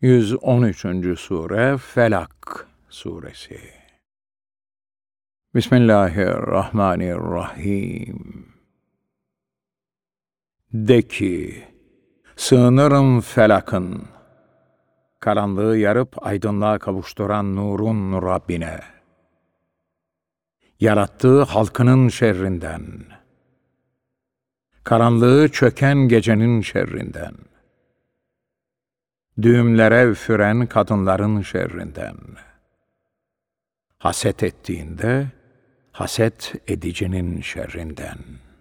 113. Sure Felak Suresi. Bismillahirrahmanirrahim. De ki, sığınırım felakın, karanlığı yarıp aydınlığa kavuşturan nurun Rabbine, yarattığı halkının şerrinden, karanlığı çöken gecenin şerrinden, düğümlere üfüren kadınların şerrinden, haset ettiğinde haset edicinin şerrinden.